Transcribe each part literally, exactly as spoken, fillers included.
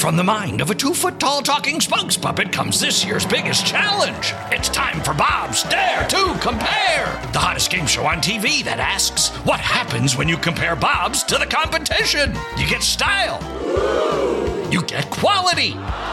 from the mind of a two-foot-tall talking spokes puppet comes this year's biggest challenge. It's time for Bob's Dare to Compare, the hottest game show on T V that asks, what happens when you compare Bobs to the competition? You get style. You get quality.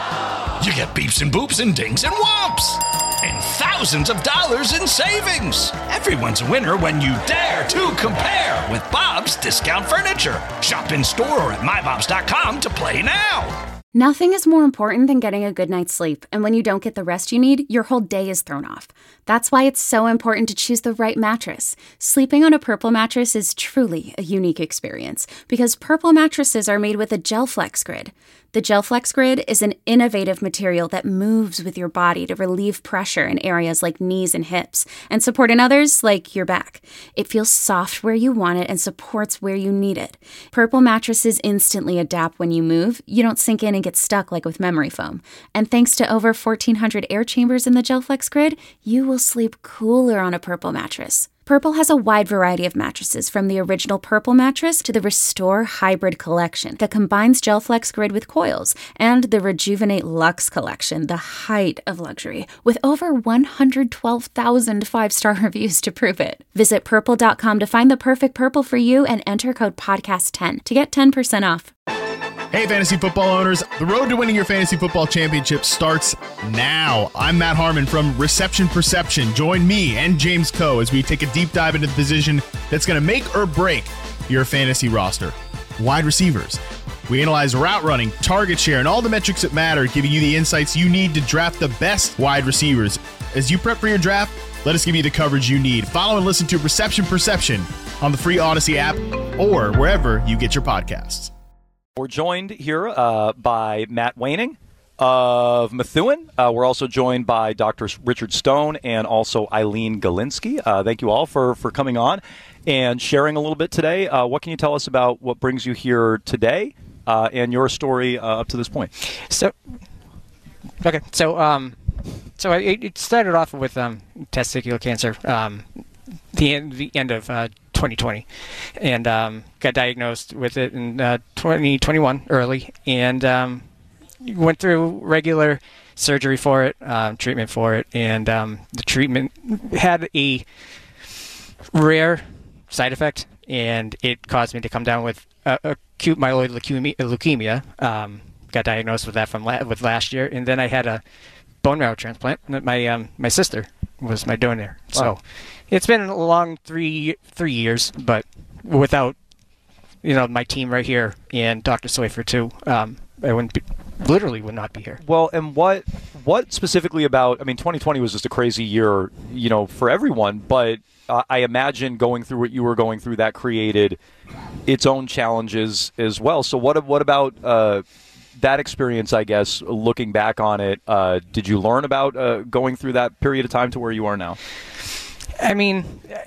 You get beeps and boops and dings and whomps. And thousands of dollars in savings. Everyone's a winner when you dare to compare with Bob's Discount Furniture. Shop in store or at my bobs dot com to play now. Nothing is more important than getting a good night's sleep, and when you don't get the rest you need, your whole day is thrown off. That's why it's so important to choose the right mattress. Sleeping on a Purple mattress is truly a unique experience, because Purple mattresses are made with a GelFlex Grid. The GelFlex Grid is an innovative material that moves with your body to relieve pressure in areas like knees and hips, and support in others like your back. It feels soft where you want it and supports where you need it. Purple mattresses instantly adapt when you move. You don't sink in and get stuck like with memory foam. And thanks to over fourteen hundred air chambers in the GelFlex Grid, you will sleep cooler on a Purple mattress. Purple has a wide variety of mattresses, from the original Purple mattress to the Restore Hybrid collection that combines GelFlex Grid with coils, and the Rejuvenate Luxe collection, the height of luxury, with over one hundred twelve thousand five-star reviews to prove it. Visit purple dot com to find the perfect Purple for you and enter code podcast ten to get ten percent off. Hey, fantasy football owners. The road to winning your fantasy football championship starts now. I'm Matt Harmon from Reception Perception. Join me and James Coe as we take a deep dive into the position that's going to make or break your fantasy roster. Wide receivers. We analyze route running, target share, and all the metrics that matter, giving you the insights you need to draft the best wide receivers. As you prep for your draft, let us give you the coverage you need. Follow and listen to Reception Perception on the free Odyssey app or wherever you get your podcasts. We're joined here uh, by Matt Waning of Methuen. Uh, we're also joined by Doctor Richard Stone and also Eileen Galinsky. Uh, thank you all for, for coming on and sharing a little bit today. Uh, what can you tell us about what brings you here today uh, and your story uh, up to this point? So, okay, so um, so it, it started off with um, testicular cancer. Um, the end, the end of uh, twenty twenty, and um, got diagnosed with it in uh, twenty twenty-one early, and um, went through regular surgery for it, um, treatment for it, and um, the treatment had a rare side effect, and it caused me to come down with uh, acute myeloid leukemia. leukemia. Um, got diagnosed with that from la- with last year, and then I had a bone marrow transplant. My um, my sister was my donor, so. Wow. It's been a long three three years, but without, you know, my team right here and Doctor Soifer too, um, I wouldn't be, literally would not be here. Well, and what what specifically about? I mean, twenty twenty was just a crazy year, you know, for everyone. But uh, I imagine going through what you were going through, that created its own challenges as well. So what what about uh, that experience? I guess looking back on it, uh, did you learn about uh, going through that period of time to where you are now? I mean,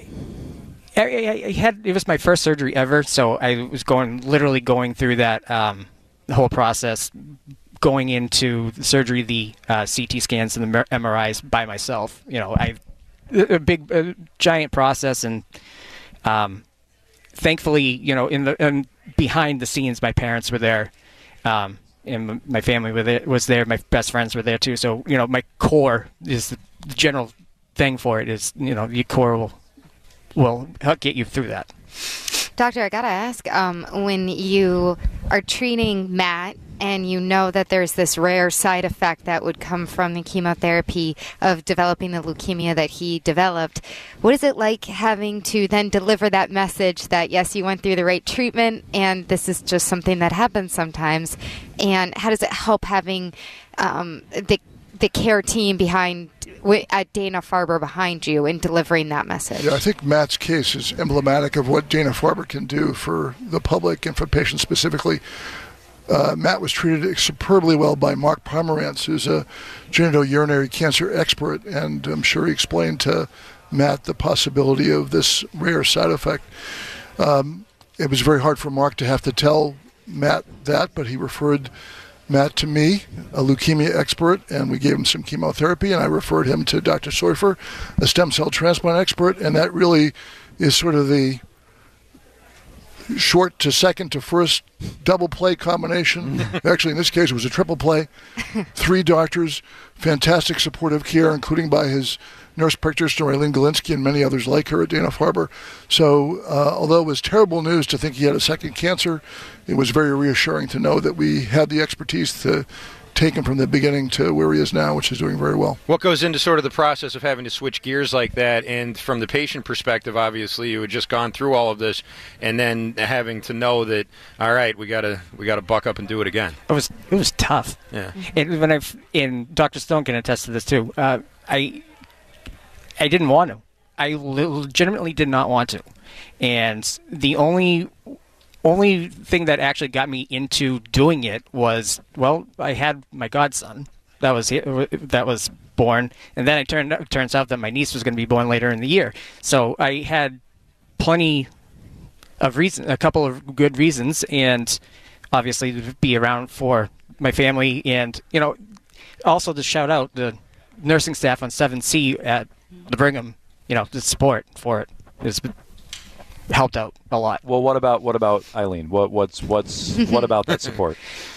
I, I, I had it was my first surgery ever, so I was going literally going through that um, the whole process, going into the surgery, the uh, C T scans and the M R Is by myself. You know, I a big, a giant process, and um, thankfully, you know, in the in behind the scenes, my parents were there, um, and my family were there, was there. My best friends were there too. So, you know, my core is the general thing for it is, you know, your core will will help get you through that. Doctor, I gotta ask, um, when you are treating Matt and you know that there's this rare side effect that would come from the chemotherapy of developing the leukemia that he developed, what is it like having to then deliver that message that, yes, you went through the right treatment and this is just something that happens sometimes, and how does it help having um, the the care team behind at Dana-Farber behind you in delivering that message? Yeah, I think Matt's case is emblematic of what Dana-Farber can do for the public and for patients specifically. Uh, Matt was treated superbly well by Mark Pomerantz, who's a genitourinary cancer expert, and I'm sure he explained to Matt the possibility of this rare side effect. Um, it was very hard for Mark to have to tell Matt that, but he referred Matt to me, a leukemia expert, and we gave him some chemotherapy, and I referred him to Doctor Soifer, a stem cell transplant expert, and that really is sort of the short to second to first double play combination. Actually, in this case, it was a triple play. Three doctors, fantastic supportive care, including by his nurse practitioner, Eileen Galinsky, and many others like her at Dana-Farber. So uh, although it was terrible news to think he had a second cancer, it was very reassuring to know that we had the expertise to take him from the beginning to where he is now, which is doing very well. What goes into sort of the process of having to switch gears like that? And from the patient perspective, obviously, you had just gone through all of this, and then having to know that, all right, we gotta we gotta buck up and do it again. It was it was tough. Yeah. And when I and Doctor Stone can attest to this too. Uh, I I didn't want to. I legitimately did not want to, and the only. Only thing that actually got me into doing it was, well, I had my godson that was that was born, and then it turned it turns out that my niece was going to be born later in the year. So I had plenty of reason, a couple of good reasons, and obviously to be around for my family, and you know, also to shout out the nursing staff on seven C at the Brigham, you know, the support for it is. Helped out a lot. Well, what about what about Eileen? What what's what's what about that support?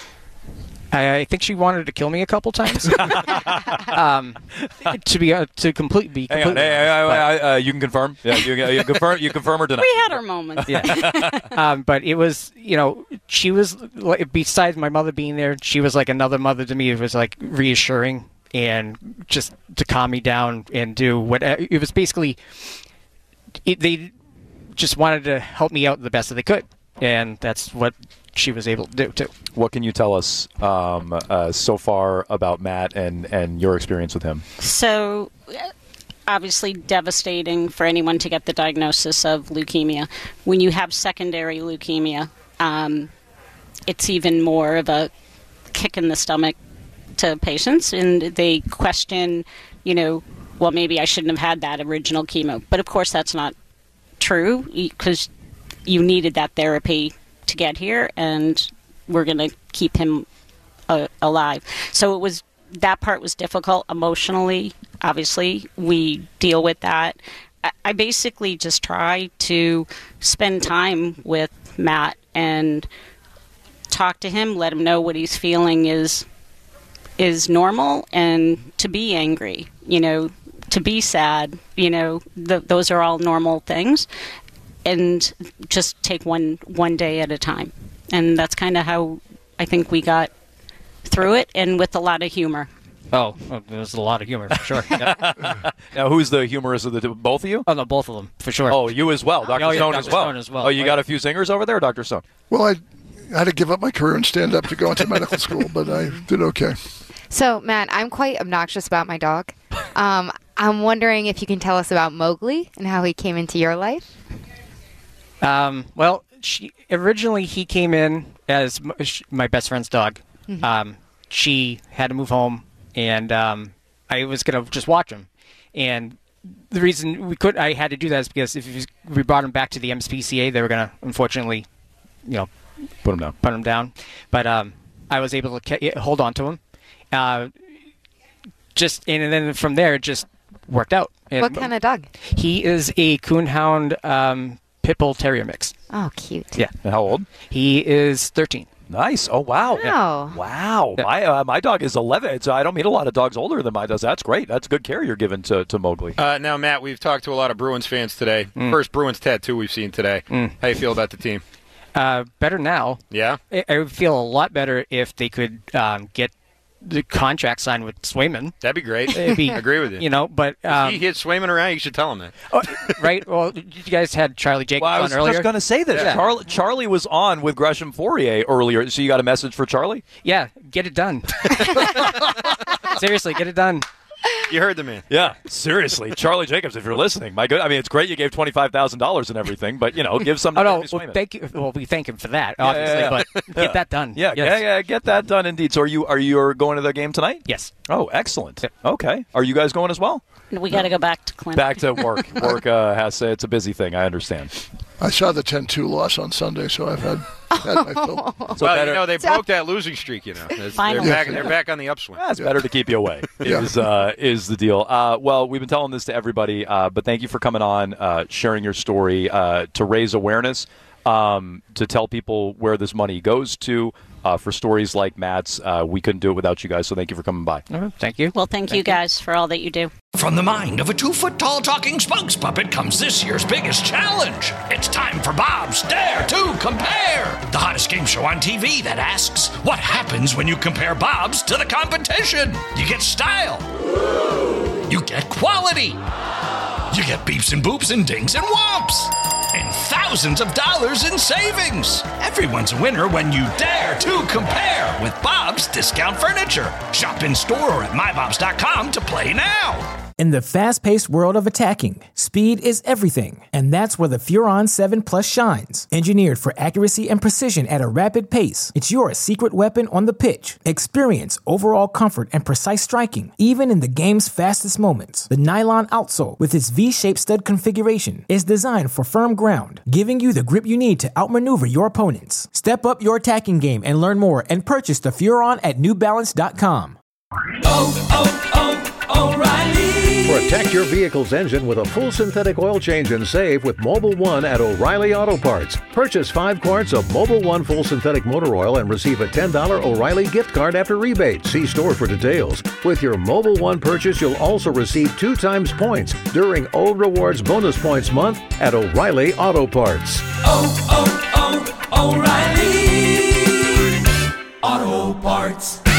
I, I think she wanted to kill me a couple times. um, to be uh, to complete be Hang on, completely hey, hey, honest, hey, uh, you can confirm. Yeah, you, you confirm. You confirm or deny? We had our moments. Yeah. um, but it was, you know, she was like, besides my mother being there, she was like another mother to me. It was like reassuring and just to calm me down and do what it was basically. It, they. Just wanted to help me out the best that they could, and that's what she was able to do too. What can you tell us um, uh, so far about Matt and, and your experience with him? So, obviously devastating for anyone to get the diagnosis of leukemia. When you have secondary leukemia, um, it's even more of a kick in the stomach to patients, and they question, you know, well, maybe I shouldn't have had that original chemo. But of course, that's not true, because you needed that therapy to get here, and we're going to keep him uh, alive. So it was that part was difficult emotionally. Obviously, we deal with that. I, I basically just try to spend time with Matt and talk to him, let him know what he's feeling is is normal, and to be angry, you know. To be sad, you know, th- those are all normal things, and just take one one day at a time. And that's kind of how I think we got through it, and with a lot of humor. Oh, well, there's a lot of humor for sure. Yeah. Now, who's the humorist of the two? Both of you? Oh no, both of them for sure. Oh, you as well, Doctor Oh, yeah, Stone Doctor as well. Stone as well. Oh, you Oh, got yeah. a few singers over there, Doctor Stone? Well, I, I had to give up my career and stand up to go into medical school, but I did okay. So, Matt, I'm quite obnoxious about my dog. Um, I'm wondering if you can tell us about Mowgli and how he came into your life. Um, well, she, originally he came in as m- sh- my best friend's dog. Mhm. Um, she had to move home, and um, I was gonna just watch him. And the reason we could, I had to do that is because if you- we brought him back to the M S P C A, they were gonna unfortunately, you know, Put him down. put him down. But um, I was able to ca- hold on to him. Uh, just and then from there, it just worked out. And What kind of dog? He is a Coonhound um, Pit Bull Terrier mix. Oh, cute. Yeah. And how old? He is thirteen. Nice. Oh, wow. Wow. Wow. Yeah. My uh, my dog is eleven. So I don't meet a lot of dogs older than mine does. That's great. That's good care you're giving to, to Mowgli. Uh, now, Matt, we've talked to a lot of Bruins fans today. Mm. First Bruins tattoo we've seen today. Mm. How you feel about the team? Uh, better now. Yeah? I, I would feel a lot better if they could um, get the contract signed with Swayman. That'd be great. It'd be, I agree with you. You know, but um, he hits Swayman around, you should tell him that. oh, right. Well, you guys had Charlie Jacobs Well, I was on earlier. just going to say this. Yeah. Charlie, Charlie was on with Gresham Fourier earlier. So you got a message for Charlie? Yeah, get it done. Seriously, get it done. You heard the man. Yeah, seriously, Charlie Jacobs, if you're listening, my good. I mean, it's great you gave twenty-five thoush dollars and everything, but you know, give some. Oh no, to well, thank you. Well, we thank him for that, Yeah, obviously, yeah, yeah. but get that done. Yeah, Yes. yeah, yeah, get that done indeed. So are you are you going to the game tonight? Yes. Oh, excellent. Okay, are you guys going as well? We got to go back to clinic. Back to work. Work uh, has to, it's a busy thing. I understand. I saw the ten two loss on Sunday, so I've had, had my fill. So well, better, you know, they So- broke that losing streak, you know. They're Finally. back, they're back on the upswing. Yeah, it's better to keep you away. Yeah. Is uh, is the deal? Uh, well, we've been telling this to everybody, uh, but thank you for coming on, uh, sharing your story uh, to raise awareness um, to tell people where this money goes to. Uh, for stories like Matt's, uh, we couldn't do it without you guys, so thank you for coming by. Uh, thank you. Well, thank, thank you guys you. for all that you do. From the mind of a two-foot-tall talking spokes puppet comes this year's biggest challenge. It's time for Bob's Dare to Compare, the hottest game show on T V that asks, what happens when you compare Bob's to the competition? You get style. You get quality. You get beeps and boops and dings and whomps. And thousands of dollars in savings. Everyone's a winner when you dare to compare with Bob's Discount Furniture. Shop in store or at my bobs dot com to play now. In the fast-paced world of attacking, speed is everything, and that's where the Furon seven Plus shines. Engineered for accuracy and precision at a rapid pace, it's your secret weapon on the pitch. Experience overall comfort and precise striking, even in the game's fastest moments. The nylon outsole, with its V-shaped stud configuration, is designed for firm ground, giving you the grip you need to outmaneuver your opponents. Step up your attacking game and learn more and purchase the Furon at new balance dot com. Oh, oh, oh, O'Reilly! Protect your vehicle's engine with a full synthetic oil change and save with Mobil one at O'Reilly Auto Parts. Purchase five quarts of Mobil one full synthetic motor oil and receive a ten dollars O'Reilly gift card after rebate. See store for details. With your Mobil one purchase, you'll also receive two times points during O Rewards Bonus Points Month at O'Reilly Auto Parts. Oh, oh, oh, O'Reilly Auto Parts.